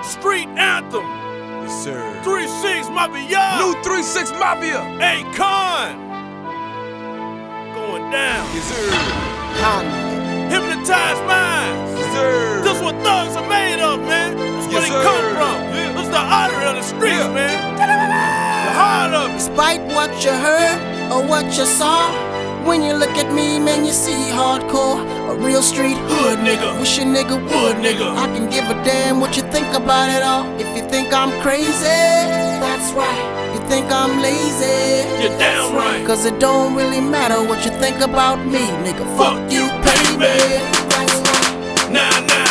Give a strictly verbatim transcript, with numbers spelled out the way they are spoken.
Street anthem. Yes, sir. three six Mafia. New three six Mafia. Akon. Going down. Yes, sir. Hypnotized minds. Yes, sir. This what thugs are made of, man. This where Yes, they sir. come from. Yeah. This the artery of the streets, Yeah. man. The heart of it. Despite what you heard or what you saw, when you look at me, man, you see hardcore. A real street hood nigga. Wish a nigga would, nigga. I can give a damn what you think about it all. If you think I'm crazy, that's right. If you think I'm lazy, You're damn right. cause it don't really matter what you think about me, nigga. Fuck you, pay me. That's right. Nah, nah.